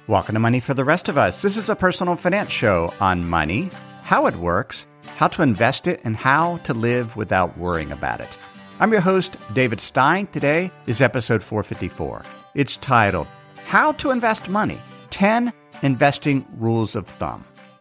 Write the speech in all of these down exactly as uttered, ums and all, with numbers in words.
Welcome to Money for the Rest of Us. This is a personal finance show on money, how it works, how to invest it, and how to live without worrying about it. I'm your host, David Stein. Today is episode four fifty-four. It's titled, How to Invest Money, ten Investing Rules of Thumb.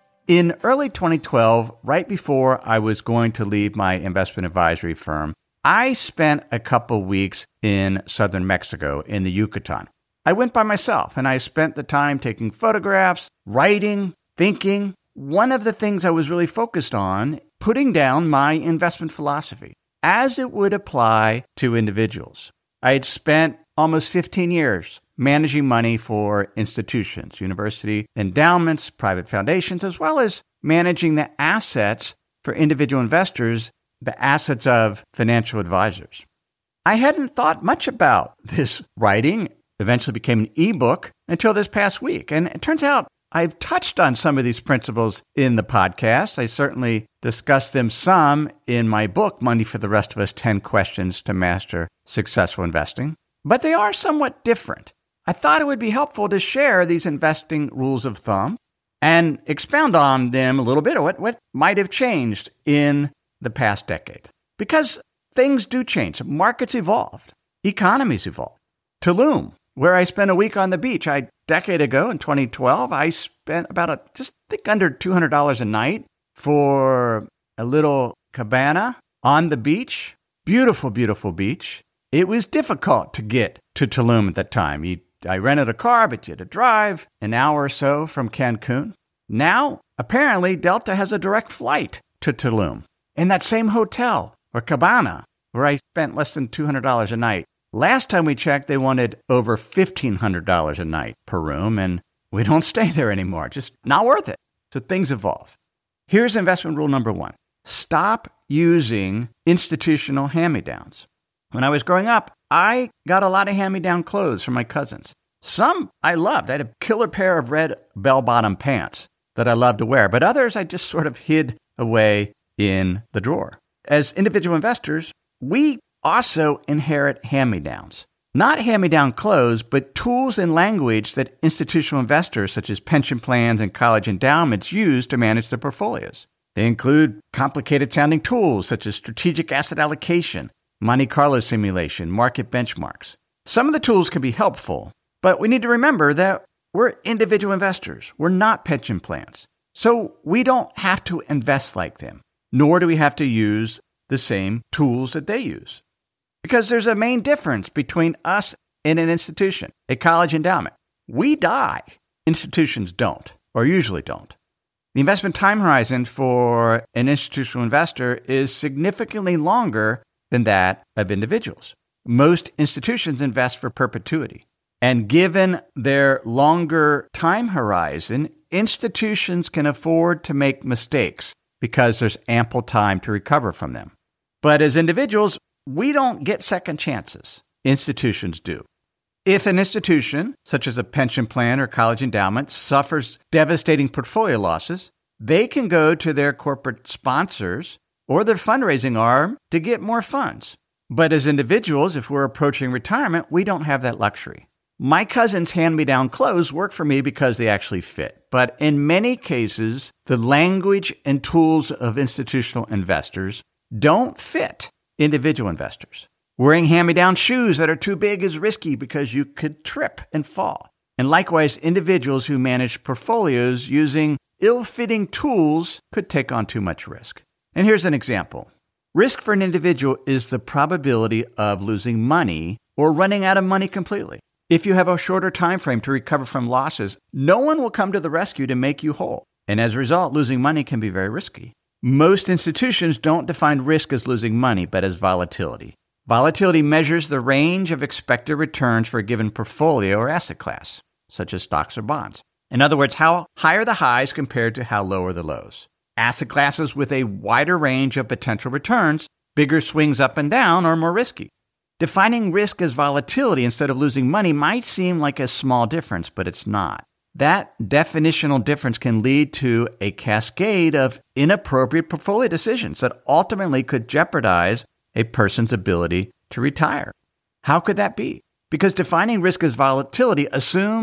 In early twenty twelve, right before I was going to leave my investment advisory firm, I spent a couple weeks in southern Mexico in the Yucatan. I went by myself, and I spent the time taking photographs, writing, thinking. One of the things I was really focused on, putting down my investment philosophy as it would apply to individuals. I had spent almost fifteen years managing money for institutions, university endowments, private foundations, as well as managing the assets for individual investors, the assets of financial advisors. I hadn't thought much about this writing. Eventually became an ebook until this past week. And it turns out I've touched on some of these principles in the podcast. I certainly discussed them some in my book, Money for the Rest of Us, ten Questions to Master Successful Investing. But they are somewhat different. I thought it would be helpful to share these investing rules of thumb and expound on them a little bit, or what, what might have changed in the past decade. Because things do change. Markets evolved. Economies evolved. Tulum, where I spent a week on the beach. A decade ago, in twenty twelve, I spent about a, just I think under two hundred dollars a night for a little cabana on the beach. Beautiful, beautiful beach. It was difficult to get to Tulum at that time. You, I rented a car, but you had to drive an hour or so from Cancun. Now, apparently, Delta has a direct flight to Tulum. In that same hotel or cabana where I spent less than two hundred dollars a night. Last time we checked, they wanted over fifteen hundred dollars a night per room, and we don't stay there anymore. Just not worth it. So things evolve. Here's investment rule number one. Stop using institutional hand-me-downs. When I was growing up, I got a lot of hand-me-down clothes from my cousins. Some I loved. I had a killer pair of red bell-bottom pants that I loved to wear, but others I just sort of hid away in the drawer. As individual investors, we also inherit hand-me-downs. Not hand-me-down clothes, but tools and language that institutional investors such as pension plans and college endowments use to manage their portfolios. They include complicated-sounding tools such as strategic asset allocation, Monte Carlo simulation, market benchmarks. Some of the tools can be helpful, but we need to remember that we're individual investors. We're not pension plans. So we don't have to invest like them, nor do we have to use the same tools that they use. Because there's a main difference between us and an institution, a college endowment. We die. Institutions don't, or usually don't. The investment time horizon for an institutional investor is significantly longer than that of individuals. Most institutions invest for perpetuity. And given their longer time horizon, institutions can afford to make mistakes because there's ample time to recover from them. But as individuals, we don't get second chances. Institutions do. If an institution, such as a pension plan or college endowment, suffers devastating portfolio losses, they can go to their corporate sponsors or their fundraising arm to get more funds. But as individuals, if we're approaching retirement, we don't have that luxury. My cousin's hand-me-down clothes work for me because they actually fit. But in many cases, the language and tools of institutional investors don't fit individual investors. Wearing hand-me-down shoes that are too big is risky because you could trip and fall. And likewise, individuals who manage portfolios using ill-fitting tools could take on too much risk. And here's an example. Risk for an individual is the probability of losing money or running out of money completely. If you have a shorter time frame to recover from losses, no one will come to the rescue to make you whole. And as a result, losing money can be very risky. Most institutions don't define risk as losing money, but as volatility. Volatility measures the range of expected returns for a given portfolio or asset class, such as stocks or bonds. In other words, how high are the highs compared to how low are the lows? Asset classes with a wider range of potential returns, bigger swings up and down, are more risky. Defining risk as volatility instead of losing money might seem like a small difference, but it's not. That definitional difference can lead to a cascade of inappropriate portfolio decisions that ultimately could jeopardize a person's ability to retire. How could that be? Because defining risk as volatility assumes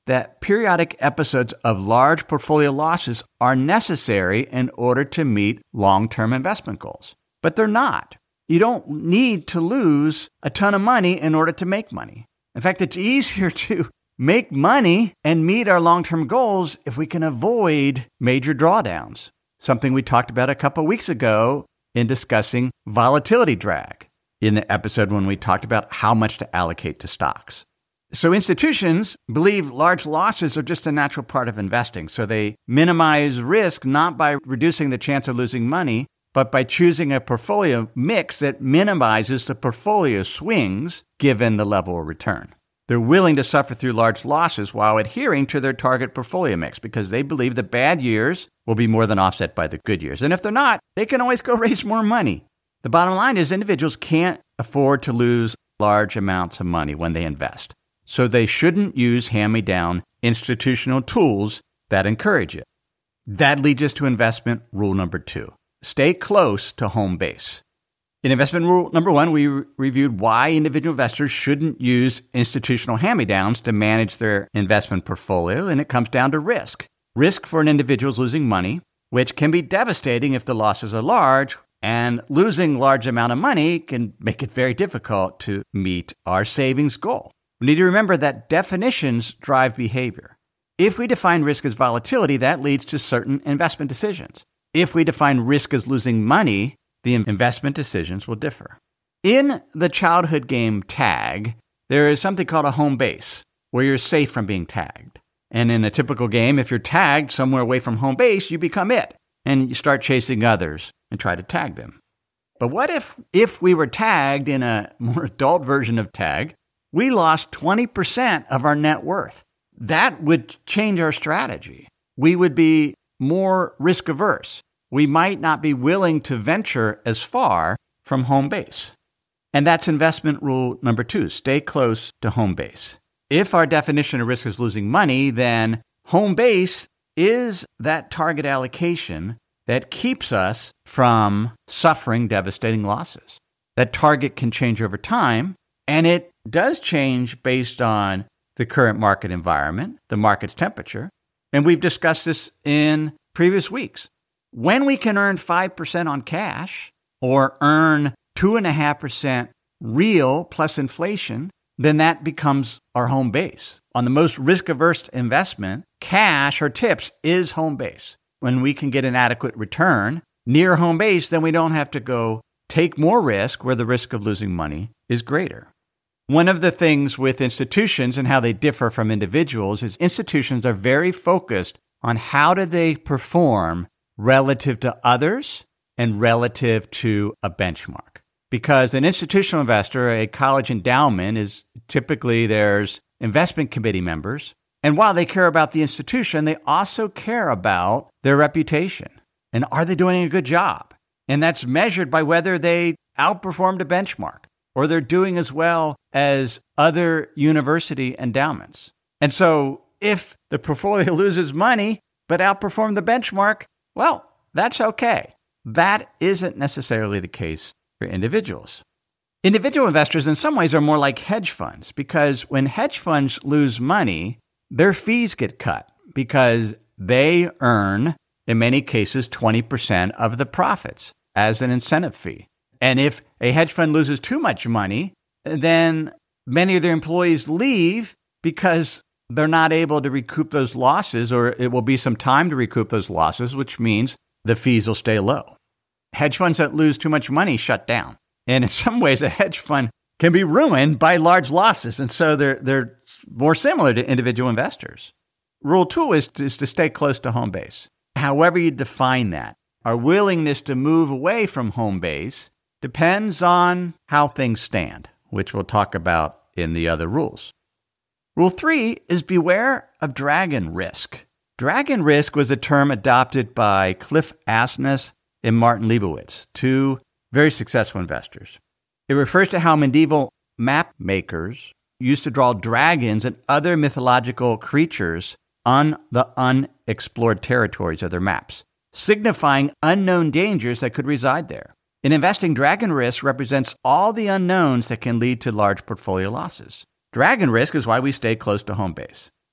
that periodic episodes of large portfolio losses are necessary in order to meet long-term investment goals. But they're not. You don't need to lose a ton of money in order to make money. In fact, it's easier to make money and meet our long-term goals if we can avoid major drawdowns, something we talked about a couple of weeks ago in discussing volatility drag in the episode when we talked about how much to allocate to stocks. So institutions believe large losses are just a natural part of investing. So they minimize risk not by reducing the chance of losing money, but by choosing a portfolio mix that minimizes the portfolio swings given the level of return. They're willing to suffer through large losses while adhering to their target portfolio mix because they believe the bad years will be more than offset by the good years. And if they're not, they can always go raise more money. The bottom line is individuals can't afford to lose large amounts of money when they invest. So they shouldn't use hand-me-down institutional tools that encourage it. That leads us to investment rule number two. Stay close to home base. In investment rule number one, we re- reviewed why individual investors shouldn't use institutional hand-me-downs to manage their investment portfolio, and it comes down to risk. Risk for an individual is losing money, which can be devastating if the losses are large, and losing large amount of money can make it very difficult to meet our savings goal. We need to remember that definitions drive behavior. If we define risk as volatility, that leads to certain investment decisions. If we define risk as losing money, the investment decisions will differ. In the childhood game tag, there is something called a home base, where you're safe from being tagged. And in a typical game, if you're tagged somewhere away from home base, you become it, and you start chasing others and try to tag them. But what if, if we were tagged in a more adult version of tag, we lost twenty percent of our net worth? That would change our strategy. We would be more risk averse. We might not be willing to venture as far from home base. And that's investment rule number two, stay close to home base. If our definition of risk is losing money, then home base is that target allocation that keeps us from suffering devastating losses. That target can change over time, and it does change based on the current market environment, the market's temperature, and we've discussed this in previous weeks. When we can earn five percent on cash or earn two point five percent real plus inflation, then that becomes our home base. On the most risk-averse investment, cash or tips is home base. When we can get an adequate return near home base, then we don't have to go take more risk where the risk of losing money is greater. One of the things with institutions and how they differ from individuals is institutions are very focused on how do they perform relative to others and relative to a benchmark. Because an institutional investor, a college endowment, is typically there's investment committee members. And while they care about the institution, they also care about their reputation. And are they doing a good job? And that's measured by whether they outperformed a benchmark or they're doing as well as other university endowments. And so if the portfolio loses money but outperformed the benchmark, well, that's okay. That isn't necessarily the case for individuals. Individual investors in some ways are more like hedge funds because when hedge funds lose money, their fees get cut because they earn, in many cases, twenty percent of the profits as an incentive fee. And if a hedge fund loses too much money, then many of their employees leave because they're not able to recoup those losses, or it will be some time to recoup those losses, which means the fees will stay low. Hedge funds that lose too much money shut down. And in some ways, a hedge fund can be ruined by large losses. And so they're they're more similar to individual investors. Rule two is to, is to stay close to home base. However you define that, our willingness to move away from home base depends on how things stand, which we'll talk about in the other rules. Rule three is beware of dragon risk. Dragon risk was a term adopted by Cliff Asness and Martin Leibowitz, two very successful investors. It refers to how medieval map makers used to draw dragons and other mythological creatures on the unexplored territories of their maps, signifying unknown dangers that could reside there. In investing, dragon risk represents all the unknowns that can lead to large portfolio losses. Dragon risk is why we stay close to home base.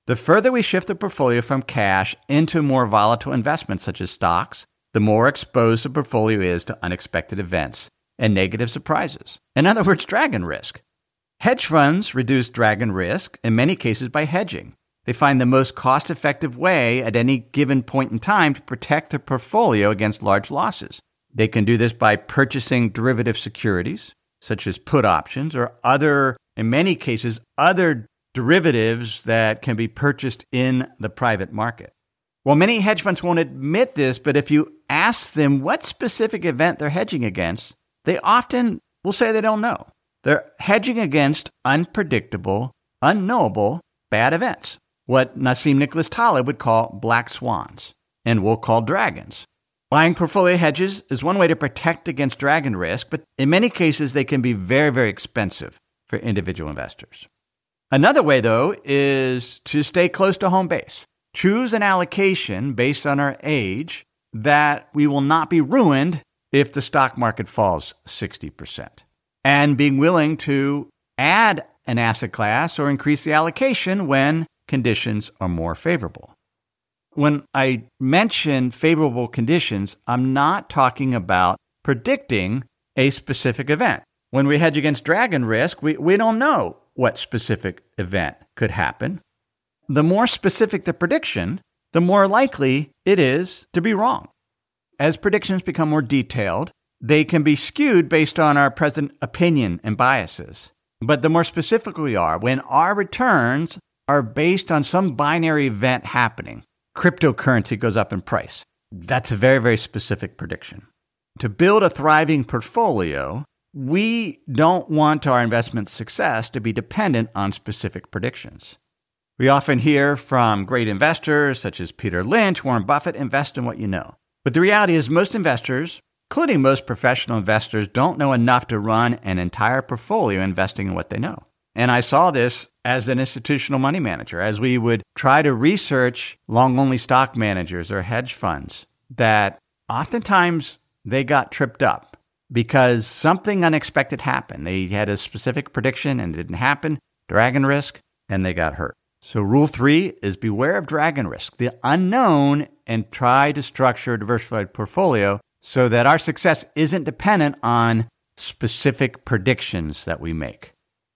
The further we shift the portfolio from cash into more volatile investments such as stocks, the more exposed the portfolio is to unexpected events and negative surprises. In other words, dragon risk. Hedge funds reduce dragon risk in many cases by hedging. They find the most cost-effective way at any given point in time to protect their portfolio against large losses. They can do this by purchasing derivative securities, such as put options, or other, in many cases, other derivatives that can be purchased in the private market. Well, many hedge funds won't admit this, but if you ask them what specific event they're hedging against, they often will say they don't know. They're hedging against unpredictable, unknowable, bad events, what Nassim Nicholas Taleb would call black swans, and we'll call dragons. Buying portfolio hedges is one way to protect against dragon risk, but in many cases they can be very, very expensive for individual investors. Another way, though, is to stay close to home base. Choose an allocation based on our age that we will not be ruined if the stock market falls sixty percent. And being willing to add an asset class or increase the allocation when conditions are more favorable. When I mention favorable conditions, I'm not talking about predicting a specific event. When we hedge against dragon risk, we, we don't know what specific event could happen. The more specific the prediction, the more likely it is to be wrong. As predictions become more detailed, they can be skewed based on our present opinion and biases. But the more specific we are, when our returns are based on some binary event happening, cryptocurrency goes up in price. That's a very, very specific prediction. To build a thriving portfolio, we don't want our investment success to be dependent on specific predictions. We often hear from great investors such as Peter Lynch, Warren Buffett, invest in what you know. But the reality is most investors, including most professional investors, don't know enough to run an entire portfolio investing in what they know. And I saw this as an institutional money manager, as we would try to research long-only stock managers or hedge funds, that oftentimes they got tripped up because something unexpected happened. They had a specific prediction and it didn't happen, dragon risk, and they got hurt. So rule three is beware of dragon risk, the unknown, and try to structure a diversified portfolio so that our success isn't dependent on specific predictions that we make.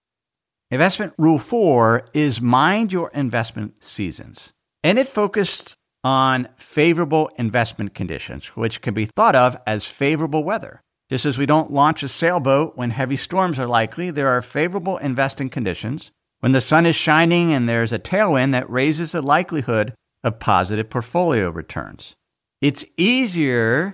Investment rule four is mind your investment seasons. And it focused on favorable investment conditions, which can be thought of as favorable weather. Just as we don't launch a sailboat when heavy storms are likely, there are favorable investing conditions when the sun is shining and there's a tailwind that raises the likelihood of positive portfolio returns. It's easier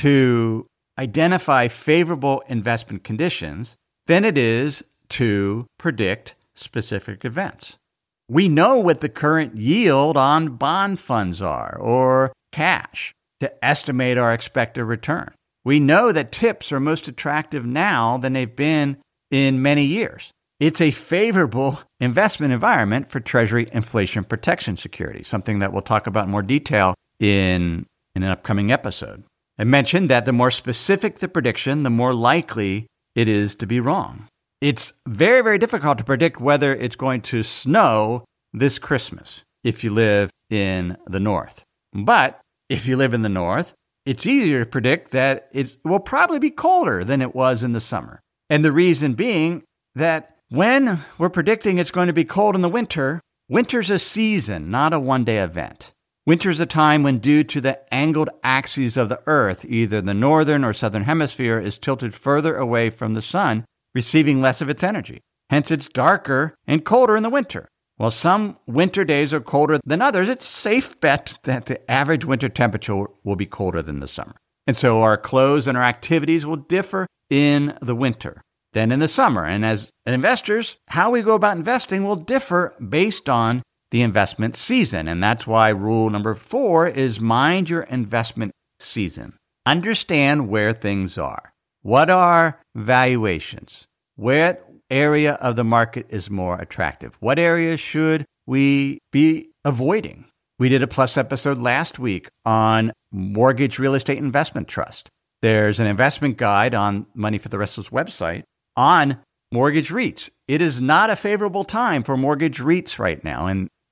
to identify favorable investment conditions than it is to predict specific events. We know what the current yield on bond funds are or cash to estimate our expected return. We know that tips are most attractive now than they've been in many years. It's a favorable investment environment for Treasury inflation protection securities, something that we'll talk about in more detail in, in an upcoming episode. I mentioned that the more specific the prediction, the more likely it is to be wrong. It's very, very difficult to predict whether it's going to snow this Christmas if you live in the North. But if you live in the North, it's easier to predict that it will probably be colder than it was in the summer. And the reason being that when we're predicting it's going to be cold in the winter, winter's a season, not a one-day event. Winter's a time when, due to the angled axes of the Earth, either the northern or southern hemisphere is tilted further away from the sun, receiving less of its energy. Hence, it's darker and colder in the winter. While some winter days are colder than others, it's a safe bet that the average winter temperature will be colder than the summer. And so our clothes and our activities will differ in the winter than in the summer. And as investors, how we go about investing will differ based on the investment season. And that's why rule number four is mind your investment season. Understand where things are. What are valuations? What area of the market is more attractive? What areas should we be avoiding? We did a Plus episode last week on mortgage real estate investment trust. There's an investment guide on Money for the Restless website on mortgage REITs. It is not a favorable time for mortgage REITs right now. And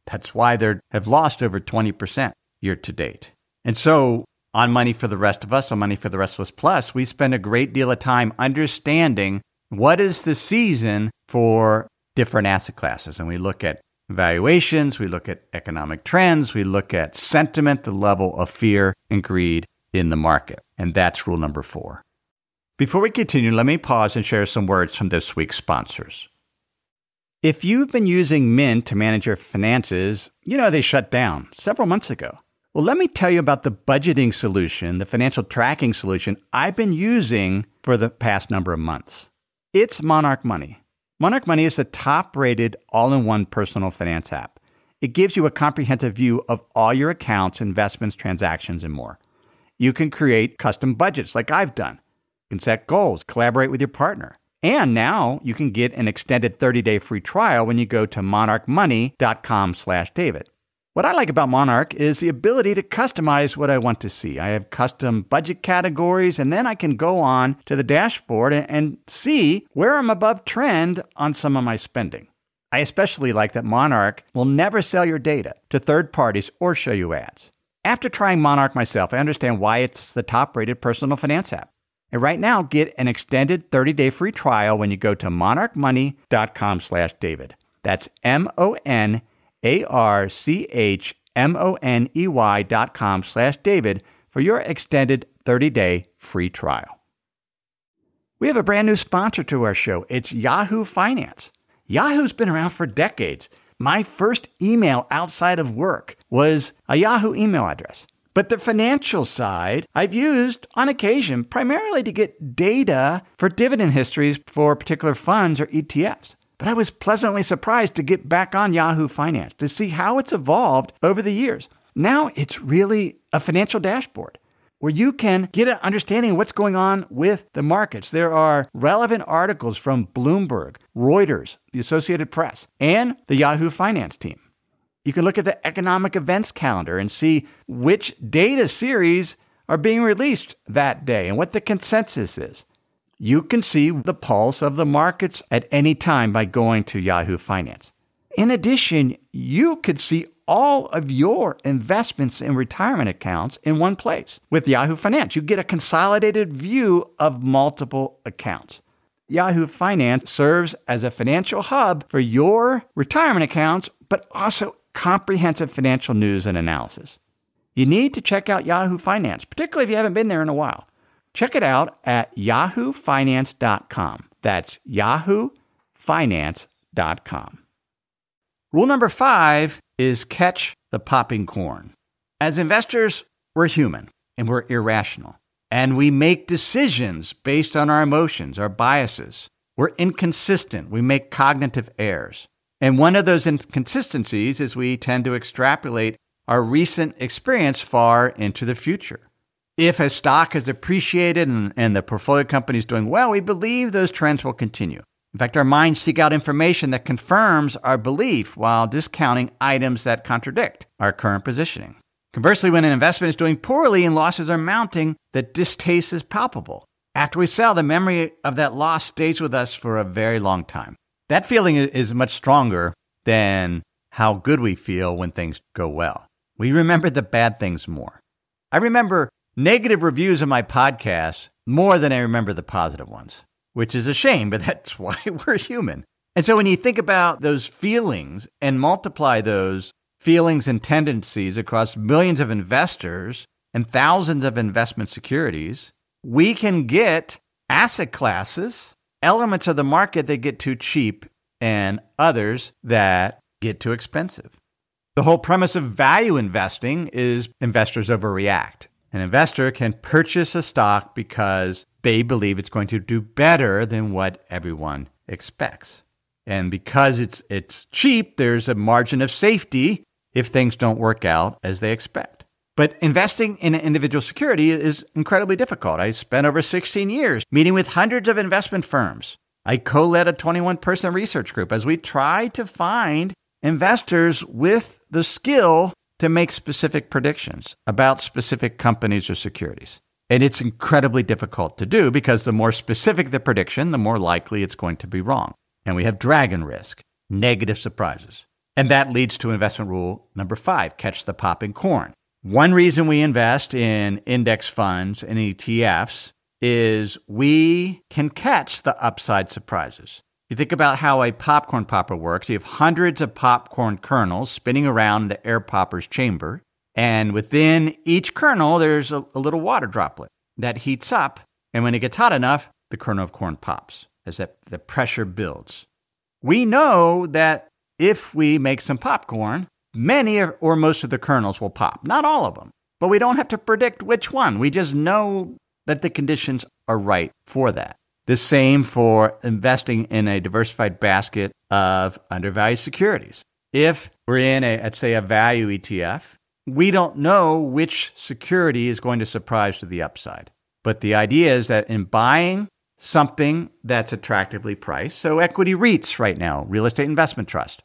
That's why they have lost over twenty percent year to date. And so on Money for the Rest of Us, on Money for the Rest of Us Plus, we spend a great deal of time understanding what is the season for different asset classes. And we look at valuations, we look at economic trends, we look at sentiment, the level of fear and greed in the market. And that's rule number four. Before we continue, let me pause and share some words from this week's sponsors. If you've been using Mint to manage your finances, you know they shut down several months ago. Well, let me tell you about the budgeting solution, the financial tracking solution I've been using for the past number of months. It's Monarch Money. Monarch Money is the top-rated all-in-one personal finance app. It gives you a comprehensive view of all your accounts, investments, transactions, and more. You can create custom budgets like I've done. You can set goals, collaborate with your partner. And now you can get an extended thirty-day free trial when you go to monarch money dot com slash David. What I like about Monarch is the ability to customize what I want to see. I have custom budget categories, and then I can go on to the dashboard and, and see where I'm above trend on some of my spending. I especially like that Monarch will never sell your data to third parties or show you ads. After trying Monarch myself, I understand why it's the top-rated personal finance app. And right now, get an extended thirty-day free trial when you go to monarch money dot com slash David. That's M O N A R C H M O N E Y dot com slash David for your extended thirty-day free trial. We have a brand new sponsor to our show. It's Yahoo Finance. Yahoo's been around for decades. My first email outside of work was a Yahoo email address. But the financial side, I've used on occasion primarily to get data for dividend histories for particular funds or E T Fs. But I was pleasantly surprised to get back on Yahoo Finance to see how it's evolved over the years. Now it's really a financial dashboard where you can get an understanding of what's going on with the markets. There are relevant articles from Bloomberg, Reuters, the Associated Press, and the Yahoo Finance team. You can look at the economic events calendar and see which data series are being released that day and what the consensus is. You can see the pulse of the markets at any time by going to Yahoo Finance. In addition, you could see all of your investments and retirement accounts in one place. With Yahoo Finance, you get a consolidated view of multiple accounts. Yahoo Finance serves as a financial hub for your retirement accounts, but also comprehensive financial news and analysis. You need to check out Yahoo Finance, particularly if you haven't been there in a while. Check it out at yahoo finance dot com. That's yahoo finance dot com. Rule number five is catch the popping corn. As investors, we're human and we're irrational. And we make decisions based on our emotions, our biases. We're inconsistent. We make cognitive errors. And one of those inconsistencies is we tend to extrapolate our recent experience far into the future. If a stock has appreciated and, and the portfolio company is doing well, we believe those trends will continue. In fact, our minds seek out information that confirms our belief while discounting items that contradict our current positioning. Conversely, when an investment is doing poorly and losses are mounting, the distaste is palpable. After we sell, the memory of that loss stays with us for a very long time. That feeling is much stronger than how good we feel when things go well. We remember the bad things more. I remember negative reviews of my podcast more than I remember the positive ones, which is a shame, but that's why we're human. And so when you think about those feelings and multiply those feelings and tendencies across millions of investors and thousands of investment securities, we can get asset classes, elements of the market that get too cheap and others that get too expensive. The whole premise of value investing is investors overreact. An investor can purchase a stock because they believe it's going to do better than what everyone expects. And because it's it's cheap, there's a margin of safety if things don't work out as they expect. But investing in an individual security is incredibly difficult. I spent over sixteen years meeting with hundreds of investment firms. I co-led a twenty-one person research group as we tried to find investors with the skill to make specific predictions about specific companies or securities. And it's incredibly difficult to do because the more specific the prediction, the more likely it's going to be wrong. And we have dragon risk, negative surprises. And that leads to investment rule number five, catch the popping corn. One reason we invest in index funds and E T Fs is we can catch the upside surprises. You think about how a popcorn popper works. You have hundreds of popcorn kernels spinning around the air popper's chamber. And within each kernel, there's a, a little water droplet that heats up. And when it gets hot enough, the kernel of corn pops as that, the pressure builds. We know that if we make some popcorn, many or most of the kernels will pop. Not all of them, but we don't have to predict which one. We just know that the conditions are right for that. The same for investing in a diversified basket of undervalued securities. If we're in a, let's say, a value E T F, we don't know which security is going to surprise to the upside. But the idea is that in buying something that's attractively priced, so equity REITs right now, real estate investment trust,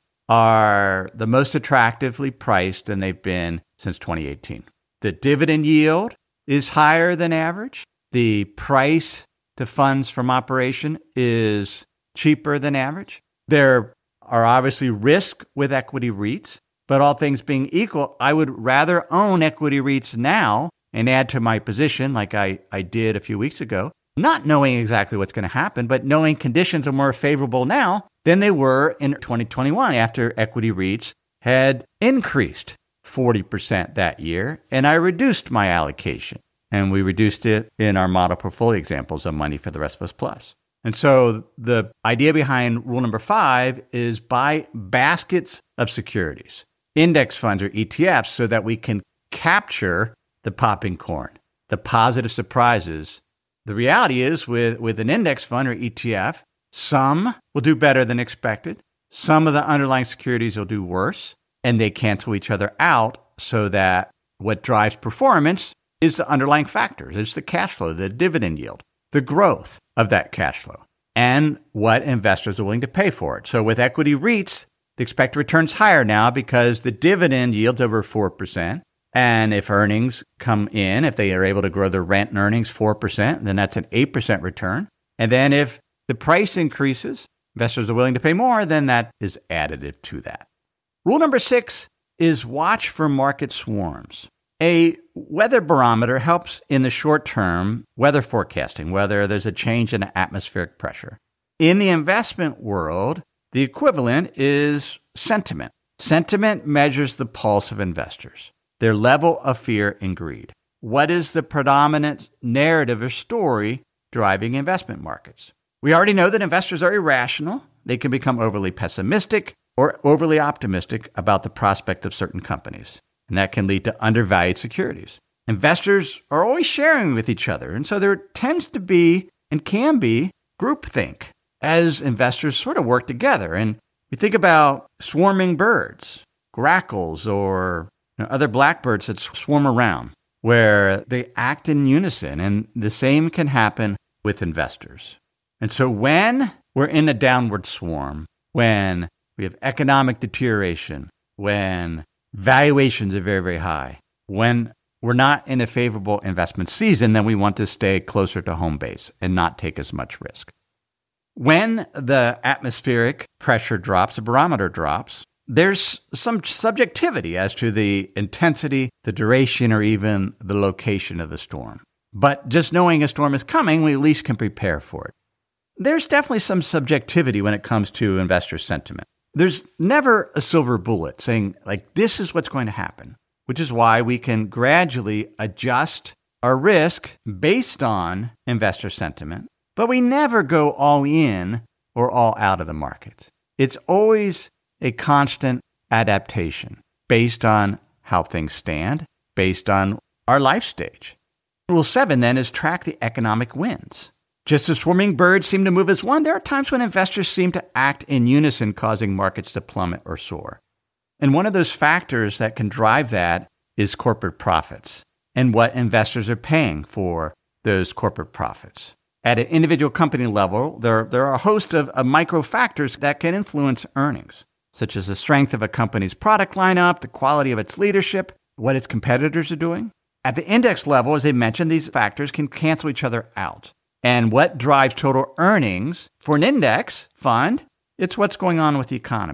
are the most attractively priced than they've been since twenty eighteen. The dividend yield is higher than average. The price to funds from operation is cheaper than average. There are obviously risks with equity REITs, but all things being equal, I would rather own equity REITs now and add to my position like I, I did a few weeks ago, not knowing exactly what's going to happen, but knowing conditions are more favorable now than they were in twenty twenty-one after equity REITs had increased forty percent that year, and I reduced my allocation. And we reduced it in our model portfolio examples of Money for the Rest of Us Plus. And so the idea behind rule number five is buy baskets of securities, index funds or E T Fs, so that we can capture the popping corn, the positive surprises. The reality is with, with an index fund or E T F, some will do better than expected. Some of the underlying securities will do worse, and they cancel each other out so that what drives performance is the underlying factors. It's the cash flow, the dividend yield, the growth of that cash flow, and what investors are willing to pay for it. So with equity REITs, the expected return's higher now because the dividend yield's over four percent. And if earnings come in, if they are able to grow their rent and earnings four percent, then that's an eight percent return. And then if the price increases, investors are willing to pay more, then that is additive to that. Rule number six is watch for market swarms. A weather barometer helps in the short term weather forecasting, whether there's a change in atmospheric pressure. In the investment world, the equivalent is sentiment. Sentiment measures the pulse of investors, their level of fear and greed. What is the predominant narrative or story driving investment markets? We already know that investors are irrational. They can become overly pessimistic or overly optimistic about the prospect of certain companies. And that can lead to undervalued securities. Investors are always sharing with each other. And so there tends to be and can be groupthink as investors sort of work together. And we think about swarming birds, grackles, or you know, other blackbirds that swarm around, where they act in unison. And the same can happen with investors. And so when we're in a downward swarm, when we have economic deterioration, when valuations are very, very high, when we're not in a favorable investment season, then we want to stay closer to home base and not take as much risk. When the atmospheric pressure drops, the barometer drops, there's some subjectivity as to the intensity, the duration, or even the location of the storm. But just knowing a storm is coming, we at least can prepare for it. There's definitely some subjectivity when it comes to investor sentiment. There's never a silver bullet saying, like, this is what's going to happen, which is why we can gradually adjust our risk based on investor sentiment, but we never go all in or all out of the market. It's always a constant adaptation based on how things stand, based on our life stage. Rule seven, then, is track the economic winds. Just as swarming birds seem to move as one, there are times when investors seem to act in unison, causing markets to plummet or soar. And one of those factors that can drive that is corporate profits and what investors are paying for those corporate profits. At an individual company level, there, there are a host of, of micro factors that can influence earnings, such as the strength of a company's product lineup, the quality of its leadership, what its competitors are doing. At the index level, as I mentioned, these factors can cancel each other out. And what drives total earnings for an index fund? It's what's going on with the economy.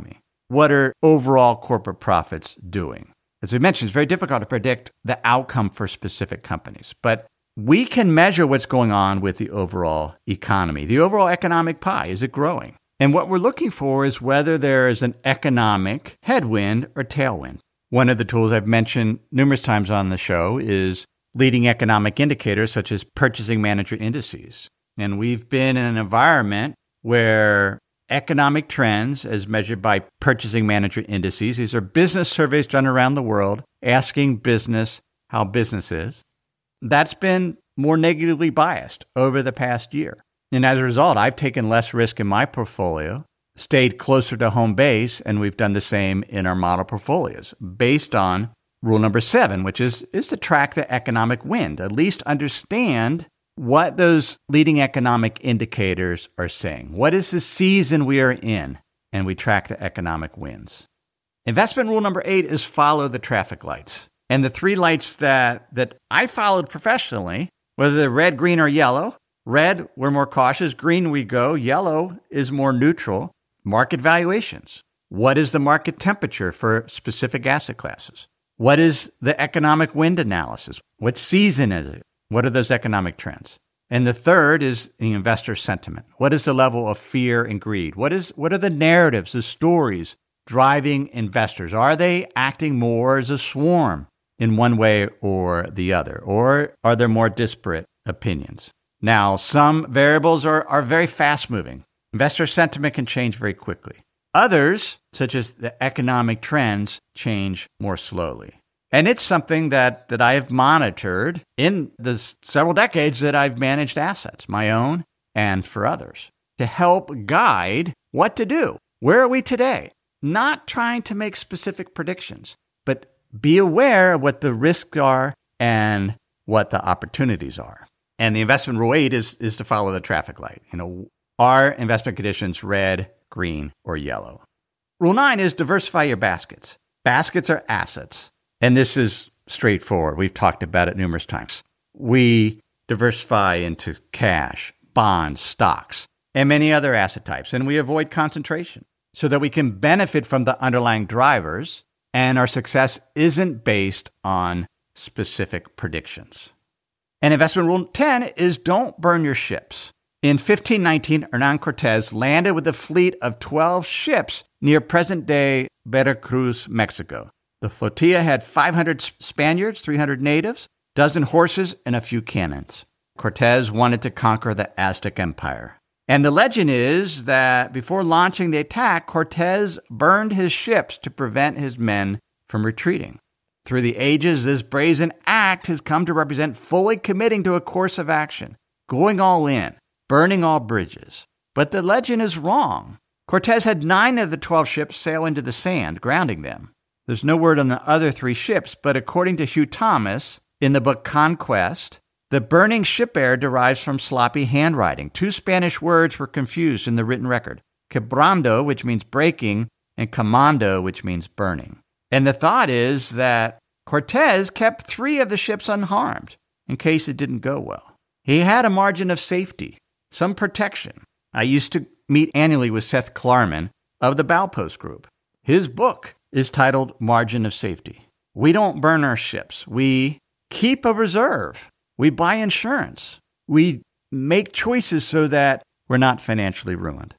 what are overall corporate profits doing? As we mentioned, it's very difficult to predict the outcome for specific companies, but we can measure what's going on with the overall economy. The overall economic pie, is it growing? And what we're looking for is whether there is an economic headwind or tailwind. One of the tools I've mentioned numerous times on the show is leading economic indicators such as purchasing manager indices. And we've been in an environment where economic trends, as measured by purchasing manager indices, these are business surveys done around the world asking business how business is. That's been more negatively biased over the past year. And as a result, I've taken less risk in my portfolio, stayed closer to home base, and we've done the same in our model portfolios based on rule number seven, which is, is to track the economic wind, at least understand what those leading economic indicators are saying. What is the season we are in? And we track the economic winds. Investment rule number eight is follow the traffic lights. And the three lights that, that I followed professionally, whether they're red, green, or yellow. Red, we're more cautious. Green, we go. Yellow is more neutral. Market valuations. What is the market temperature for specific asset classes? What is the economic wind analysis? What season is it? What are those economic trends? And the third is the investor sentiment. What is the level of fear and greed? What is what are the narratives, the stories driving investors? Are they acting more as a swarm in one way or the other? Or are there more disparate opinions? Now, some variables are, are very fast-moving. Investor sentiment can change very quickly. Others, such as the economic trends, change more slowly. And it's something that, that I have monitored in the several decades that I've managed assets, my own and for others, to help guide what to do. Where are we today? Not trying to make specific predictions, but be aware of what the risks are and what the opportunities are. And the investment rule eight is, is to follow the traffic light. You know, are investment conditions red, green, or yellow? Rule nine is diversify your baskets. Baskets are assets. And this is straightforward. We've talked about it numerous times. We diversify into cash, bonds, stocks, and many other asset types. And we avoid concentration so that we can benefit from the underlying drivers. And our success isn't based on specific predictions. And investment rule ten is don't burn your ships. In fifteen nineteen, Hernán Cortés landed with a fleet of twelve ships near present-day Veracruz, Mexico. The flotilla had five hundred Spaniards, three hundred natives, a dozen horses, and a few cannons. Cortés wanted to conquer the Aztec Empire. And the legend is that before launching the attack, Cortés burned his ships to prevent his men from retreating. Through the ages, this brazen act has come to represent fully committing to a course of action, going all in, burning all bridges. But the legend is wrong. Cortés had nine of the twelve ships sail into the sand, grounding them. There's no word on the other three ships, but according to Hugh Thomas, in the book Conquest, the burning ship air derives from sloppy handwriting. Two Spanish words were confused in the written record, quebrando, which means breaking, and quemando, which means burning. And the thought is that Cortés kept three of the ships unharmed in case it didn't go well. He had a margin of safety, some protection. I used to meet annually with Seth Klarman of the Baupost Group. His book is titled Margin of Safety. We don't burn our ships. We keep a reserve. We buy insurance. We make choices so that we're not financially ruined.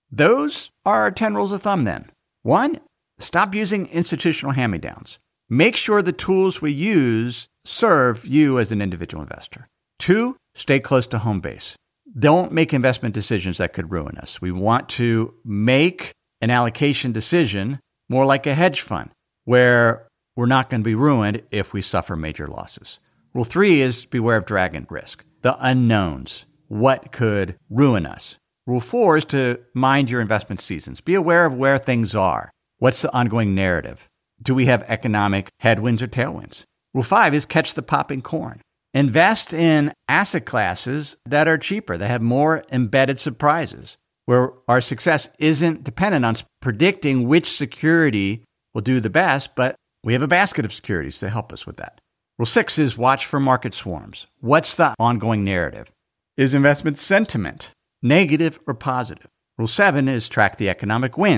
Those are our ten rules of thumb then. One, stop using institutional hand-me-downs. Make sure the tools we use serve you as an individual investor. Two, stay close to home base. Don't make investment decisions that could ruin us. We want to make an allocation decision more like a hedge fund, where we're not going to be ruined if we suffer major losses. Rule three is beware of dragon risk, the unknowns, what could ruin us. Rule four is to mind your investment seasons. Be aware of where things are. What's the ongoing narrative? Do we have economic headwinds or tailwinds? Rule five is catch the popping corn. Invest in asset classes that are cheaper, that have more embedded surprises, where our success isn't dependent on predicting which security will do the best, but we have a basket of securities to help us with that. Rule six is watch for market swarms. What's the ongoing narrative? Is investment sentiment negative or positive? Rule seven is track the economic winds.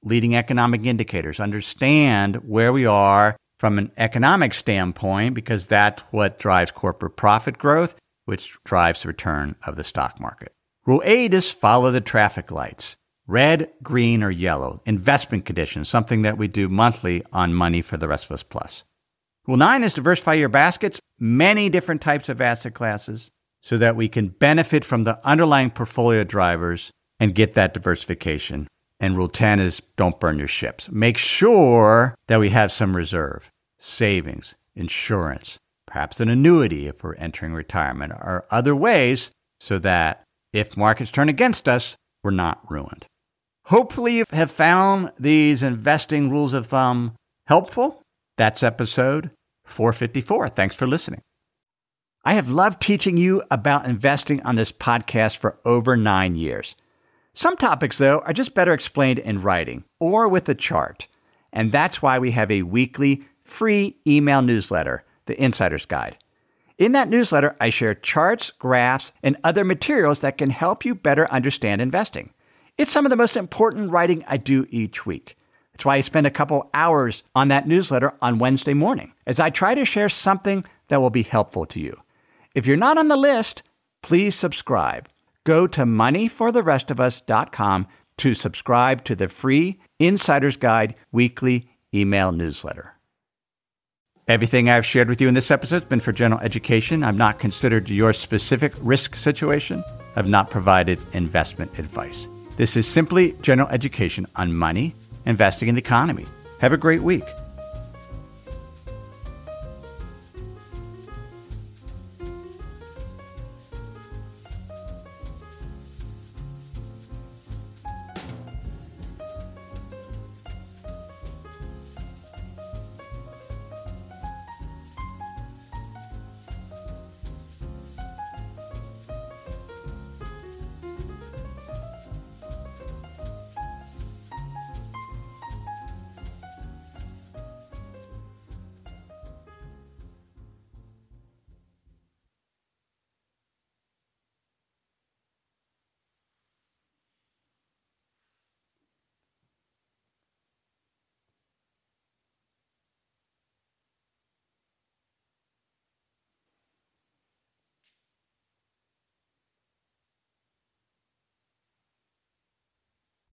leading economic indicators, understand where we are from an economic standpoint, because that's what drives corporate profit growth, which drives the return of the stock market. Rule eight is follow the traffic lights. Red, green, or yellow. Investment conditions, something that we do monthly on Money for the Rest of Us Plus. Rule nine is diversify your baskets, many different types of asset classes, so that we can benefit from the underlying portfolio drivers and get that diversification. And rule ten is don't burn your ships. Make sure that we have some reserve, savings, insurance, perhaps an annuity if we're entering retirement, or other ways so that if markets turn against us, we're not ruined. Hopefully you have found these investing rules of thumb helpful. That's episode four fifty-four. Thanks for listening. I have loved teaching you about investing on this podcast for over nine years. Some topics, though, are just better explained in writing or with a chart. And that's why we have a weekly free email newsletter, The Insider's Guide. In that newsletter, I share charts, graphs, and other materials that can help you better understand investing. It's some of the most important writing I do each week. That's why I spend a couple hours on that newsletter on Wednesday morning, as I try to share something that will be helpful to you. If you're not on the list, please subscribe. Go to money for the rest of us dot com to subscribe to the free Insider's Guide weekly email newsletter. Everything I've shared with you in this episode has been for general education. I've not considered your specific risk situation. I've not provided investment advice. This is simply general education on money, investing, in the economy. Have a great week.